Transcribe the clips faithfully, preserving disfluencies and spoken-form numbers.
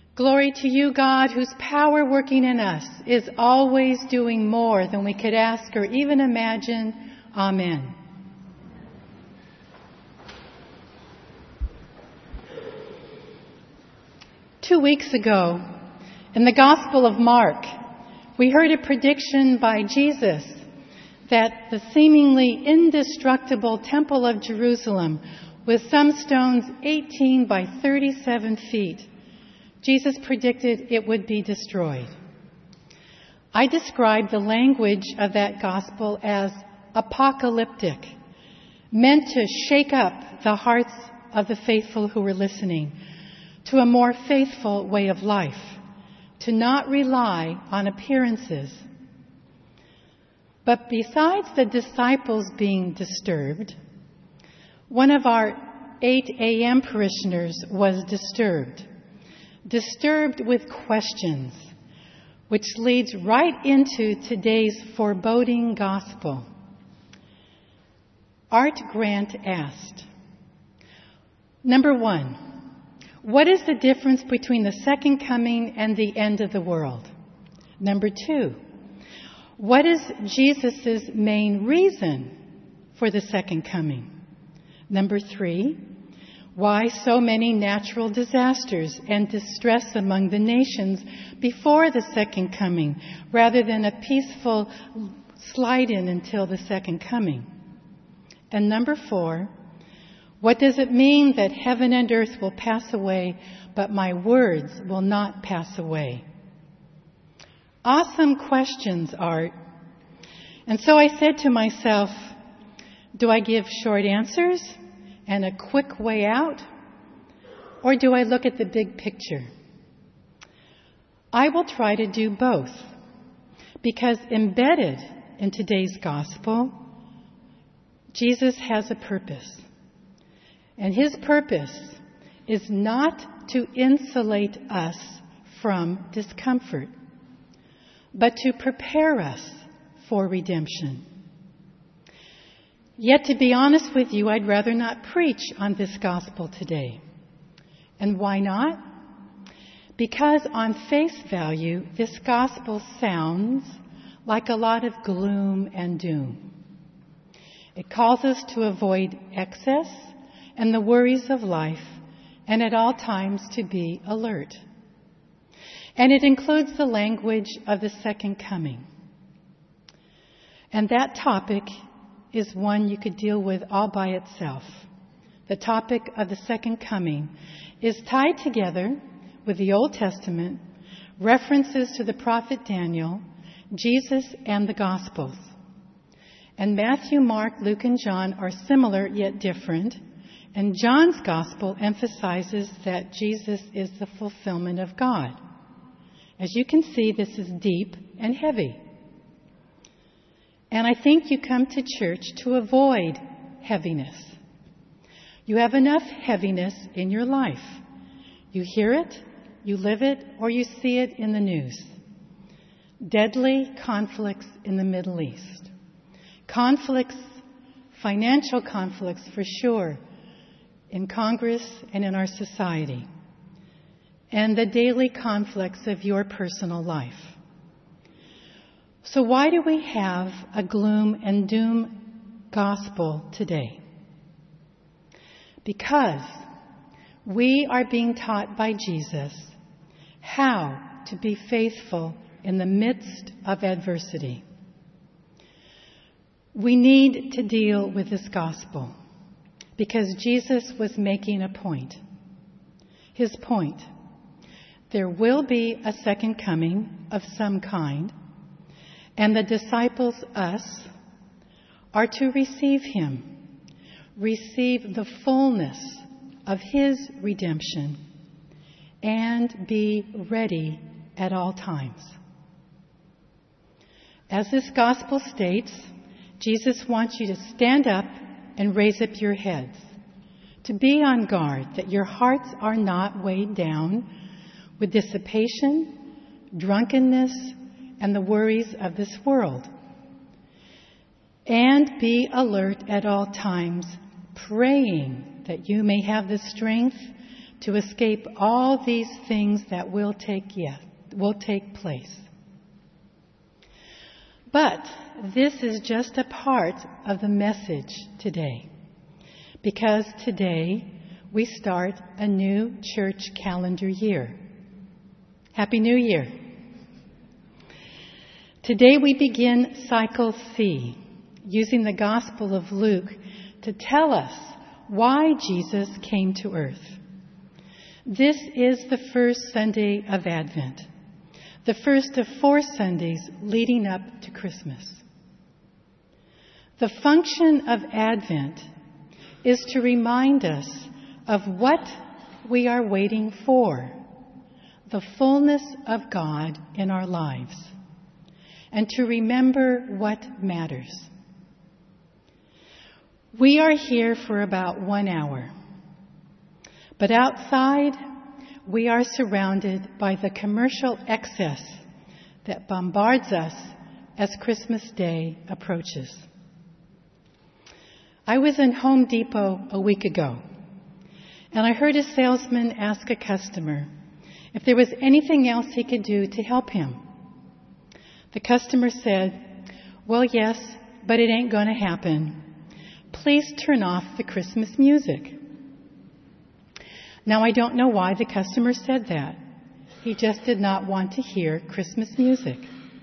Glory to you, God, whose power working in us is always doing more than we could ask or even imagine. Amen. Two weeks ago, in the Gospel of Mark, we heard a prediction by Jesus that the seemingly indestructible Temple of Jerusalem, with some stones eighteen by thirty-seven feet, Jesus predicted it would be destroyed. I described the language of that gospel as apocalyptic, meant to shake up the hearts of the faithful who were listening to a more faithful way of life, to not rely on appearances. But besides the disciples being disturbed, one of our eight a.m. parishioners was disturbed. Disturbed with questions, which leads right into today's foreboding gospel. Art Grant asked, number one, what is the difference between the second coming and the end of the world? Number two, what is Jesus' main reason for the second coming? Number three, why so many natural disasters and distress among the nations before the second coming, rather than a peaceful slide in until the second coming? And number four, what does it mean that heaven and earth will pass away, but my words will not pass away? Awesome questions, Art. And so I said to myself, do I give short answers and a quick way out? Or do I look at the big picture? I will try to do both, because embedded in today's gospel, Jesus has a purpose. And his purpose is not to insulate us from discomfort, but to prepare us for redemption. Yet, to be honest with you, I'd rather not preach on this gospel today. And why not? Because on face value, this gospel sounds like a lot of gloom and doom. It calls us to avoid excess and the worries of life, and at all times to be alert. And it includes the language of the second coming. And that topic is one you could deal with all by itself. The topic of the second coming is tied together with the Old Testament, references to the prophet Daniel, Jesus, and the Gospels. And Matthew, Mark, Luke, and John are similar yet different, and John's Gospel emphasizes that Jesus is the fulfillment of God. As you can see, this is deep and heavy. And I think you come to church to avoid heaviness. You have enough heaviness in your life. You hear it, you live it, or you see it in the news. Deadly conflicts in the Middle East. Conflicts, financial conflicts for sure, in Congress and in our society. And the daily conflicts of your personal life. So why do we have a gloom and doom gospel today? Because we are being taught by Jesus how to be faithful in the midst of adversity. We need to deal with this gospel because Jesus was making a point. His point: there will be a second coming of some kind, and the disciples, us, are to receive him, receive the fullness of his redemption, and be ready at all times. As this gospel states, Jesus wants you to stand up and raise up your heads, to be on guard that your hearts are not weighed down with dissipation, drunkenness, and the worries of this world. And be alert at all times, praying that you may have the strength to escape all these things that will take yet, will take place. But this is just a part of the message today, because today we start a new church calendar year. Happy New Year! Today we begin Cycle C, using the Gospel of Luke to tell us why Jesus came to earth. This is the first Sunday of Advent, the first of four Sundays leading up to Christmas. The function of Advent is to remind us of what we are waiting for, the fullness of God in our lives, and to remember what matters. We are here for about one hour, but outside we are surrounded by the commercial excess that bombards us as Christmas Day approaches. I was in Home Depot a week ago, and I heard a salesman ask a customer if there was anything else he could do to help him. The customer said, "Well, yes, but it ain't going to happen. Please turn off the Christmas music." Now, I don't know why the customer said that. He just did not want to hear Christmas music.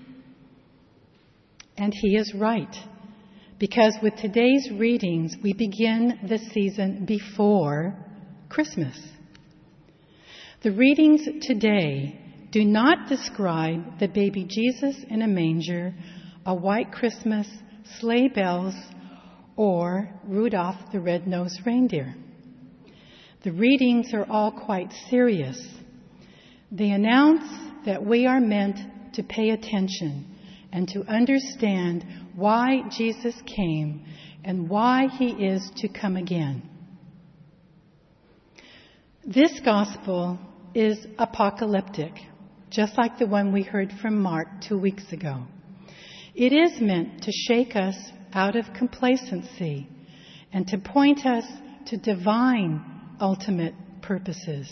And he is right, because with today's readings, we begin the season before Christmas. The readings today do not describe the baby Jesus in a manger, a white Christmas, sleigh bells, or Rudolph the Red-Nosed Reindeer. The readings are all quite serious. They announce that we are meant to pay attention and to understand why Jesus came and why he is to come again. This gospel is apocalyptic, just like the one we heard from Mark two weeks ago. It is meant to shake us out of complacency and to point us to divine ultimate purposes.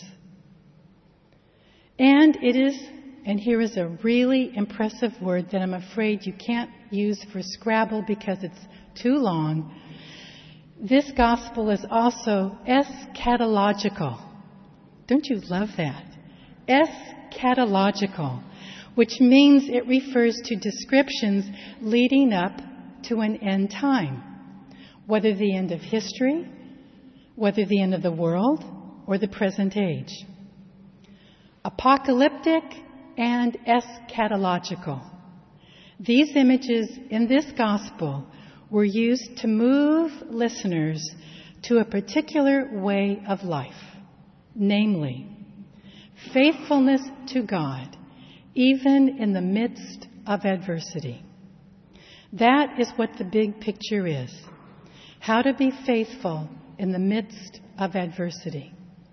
And it is, and here is a really impressive word that I'm afraid you can't use for Scrabble because it's too long. This gospel is also eschatological. Don't you love that? Eschatological, which means it refers to descriptions leading up to an end time, whether the end of history, whether the end of the world, or the present age. Apocalyptic and eschatological. These images in this gospel were used to move listeners to a particular way of life, namely, faithfulness to God, even in the midst of adversity. That is what the big picture is. How to be faithful in the midst of adversity.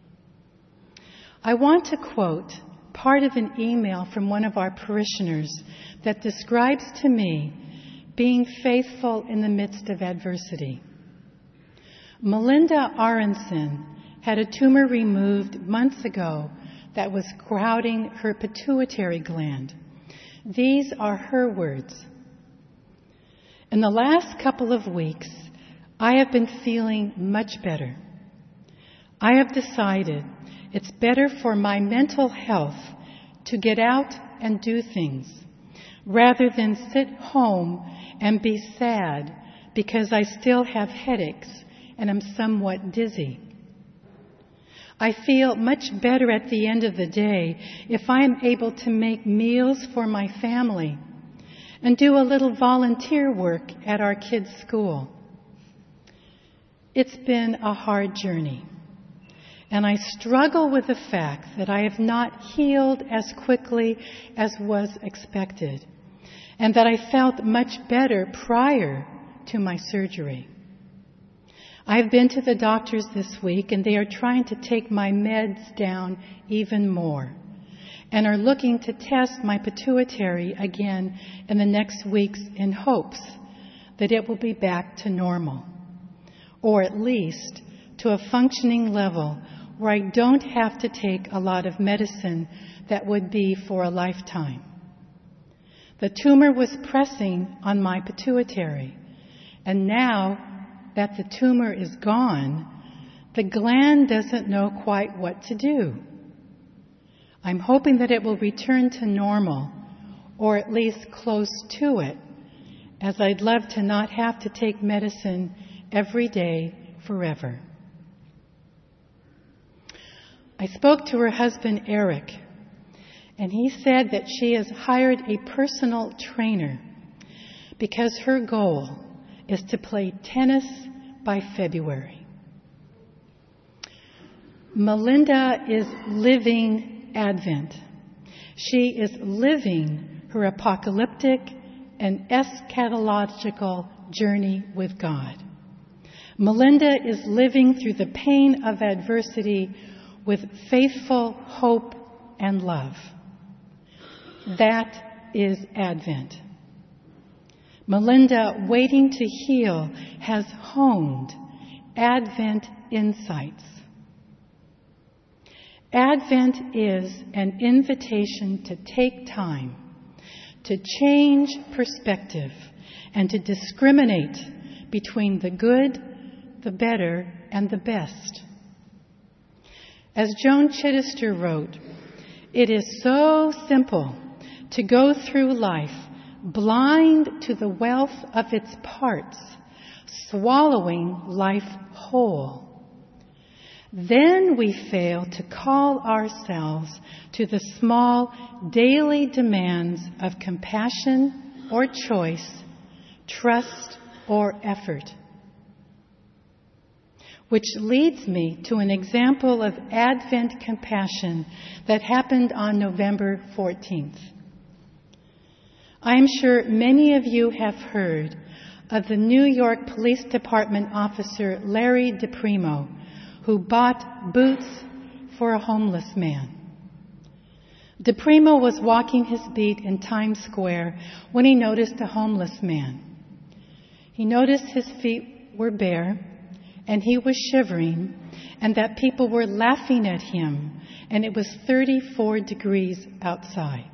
I want to quote part of an email from one of our parishioners that describes to me being faithful in the midst of adversity. Melinda Aronson had a tumor removed months ago that was crowding her pituitary gland. These are her words. In the last couple of weeks, I have been feeling much better. I have decided it's better for my mental health to get out and do things rather than sit home and be sad because I still have headaches and am somewhat dizzy. I feel much better at the end of the day if I am able to make meals for my family and do a little volunteer work at our kids' school. It's been a hard journey, and I struggle with the fact that I have not healed as quickly as was expected, and that I felt much better prior to my surgery. I've been to the doctors this week, and they are trying to take my meds down even more and are looking to test my pituitary again in the next weeks in hopes that it will be back to normal, or at least to a functioning level where I don't have to take a lot of medicine that would be for a lifetime. The tumor was pressing on my pituitary, and now that the tumor is gone, the gland doesn't know quite what to do. I'm hoping that it will return to normal, or at least close to it, as I'd love to not have to take medicine every day forever. I spoke to her husband, Eric, and he said that she has hired a personal trainer because her goal is to play tennis by February. Melinda is living Advent. She is living her apocalyptic and eschatological journey with God. Melinda is living through the pain of adversity with faithful hope and love. That is Advent. Melinda, waiting to heal, has honed Advent insights. Advent is an invitation to take time, to change perspective, and to discriminate between the good, the better, and the best. As Joan Chittister wrote, it is so simple to go through life blind to the wealth of its parts, swallowing life whole. Then we fail to call ourselves to the small daily demands of compassion or choice, trust or effort. Which leads me to an example of Advent compassion that happened on November fourteenth. I am sure many of you have heard of the New York Police Department officer Larry DePrimo, who bought boots for a homeless man. DePrimo was walking his beat in Times Square when he noticed a homeless man. He noticed his feet were bare, and he was shivering, and that people were laughing at him, and it was thirty-four degrees outside.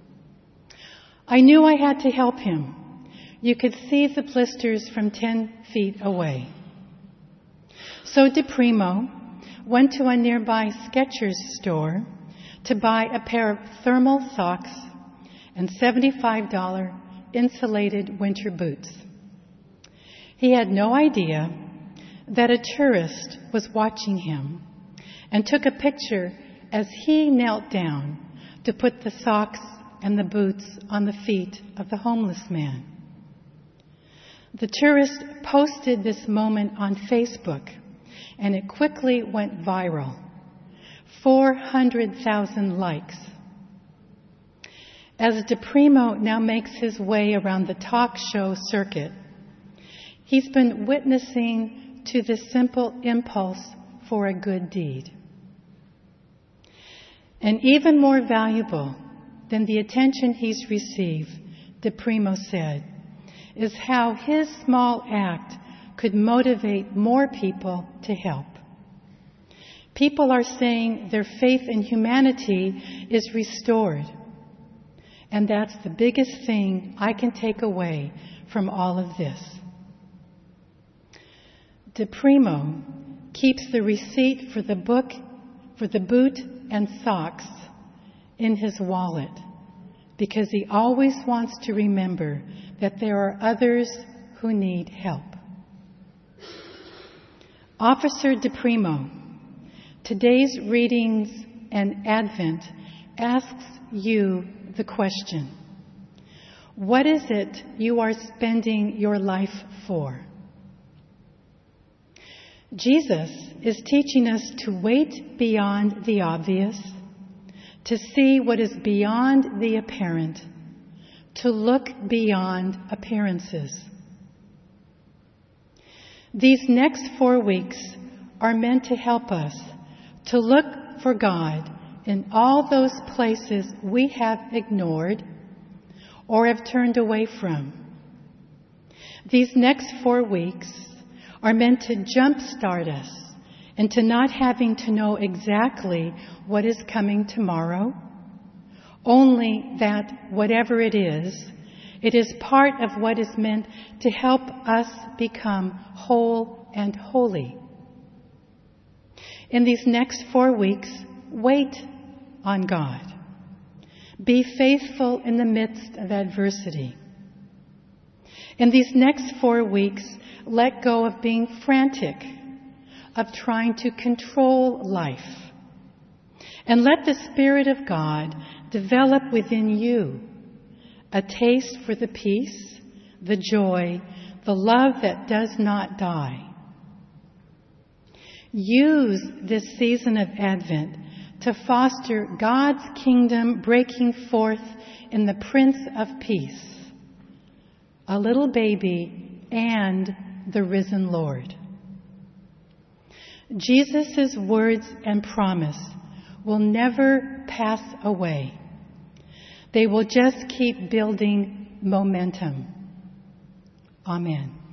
I knew I had to help him. You could see the blisters from ten feet away. So DePrimo went to a nearby Skechers store to buy a pair of thermal socks and seventy-five dollars insulated winter boots. He had no idea that a tourist was watching him and took a picture as he knelt down to put the socks and the boots on the feet of the homeless man. The tourist posted this moment on Facebook, and it quickly went viral. four hundred thousand likes. As DePrimo now makes his way around the talk show circuit, he's been witnessing to this simple impulse for a good deed. And even more valuable than the attention he's received, DePrimo said, is how his small act could motivate more people to help. People are saying their faith in humanity is restored. And that's the biggest thing I can take away from all of this. DePrimo keeps the receipt for the book, for the boot and socks in his wallet because he always wants to remember that there are others who need help. Officer DePrimo, today's readings and Advent asks you the question, what is it you are spending your life for? Jesus is teaching us to wait beyond the obvious, to see what is beyond the apparent, to look beyond appearances. These next four weeks are meant to help us to look for God in all those places we have ignored or have turned away from. These next four weeks are meant to jumpstart us into not having to know exactly what is coming tomorrow, only that whatever it is, it is part of what is meant to help us become whole and holy. In these next four weeks, wait on God. Be faithful in the midst of adversity. In these next four weeks, let go of being frantic, of trying to control life. And let the Spirit of God develop within you a taste for the peace, the joy, the love that does not die. Use this season of Advent to foster God's kingdom breaking forth in the Prince of Peace, a little baby and the risen Lord. Jesus' words and promise will never pass away. They will just keep building momentum. Amen.